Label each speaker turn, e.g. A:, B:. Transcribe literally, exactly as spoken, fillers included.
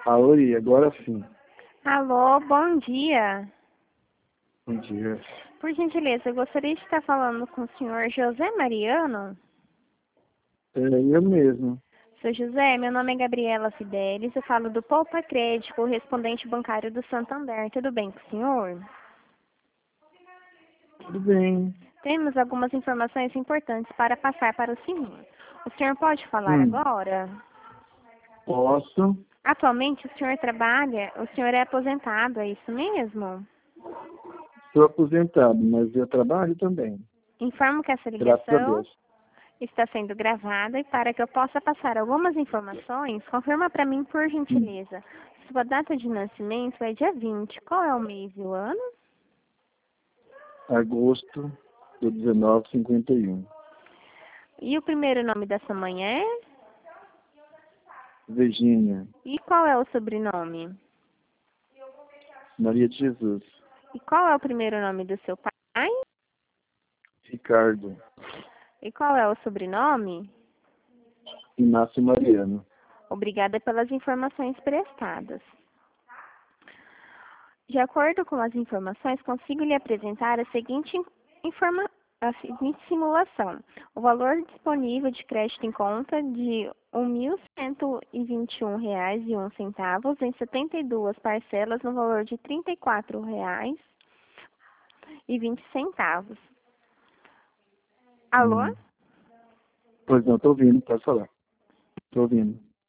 A: Auri, agora sim.
B: Alô, bom dia.
A: Bom dia.
B: Por gentileza, eu gostaria de estar falando com o senhor José Mariano.
A: É eu mesmo.
B: Seu José, meu nome é Gabriela Fidelis, eu falo do Poupa Crédito, correspondente bancário do Santander. Tudo bem com o senhor?
A: Tudo bem.
B: Temos algumas informações importantes para passar para o senhor. O senhor pode falar
A: Hum,
B: agora?
A: posso?
B: Atualmente o senhor trabalha, o senhor é aposentado, é isso mesmo?
A: Estou aposentado, mas eu trabalho também.
B: Informo que essa
A: Graças a
B: ligação
A: Deus.
B: está sendo gravada e para que eu possa passar algumas informações, confirma para mim, por
A: Hum,
B: gentileza. Sua data de nascimento é dia vinte. Qual é o mês e o ano?
A: agosto de dezenove cinquenta e um.
B: E o primeiro nome da sua mãe é?
A: Virgínia.
B: E qual é o sobrenome?
A: Maria de Jesus.
B: E qual é o primeiro nome do seu pai?
A: Ricardo.
B: E qual é o sobrenome?
A: Inácio Mariano.
B: Obrigada pelas informações prestadas. De acordo com as informações, consigo lhe apresentar a seguinte informa a seguinte simulação. O valor disponível de crédito em conta de um mil cento e vinte e um reais e um centavos em setenta e duas parcelas no valor de trinta e quatro reais e vinte centavos. Alô?
A: Hum. Pois não, estou ouvindo, pode falar. Estou ouvindo.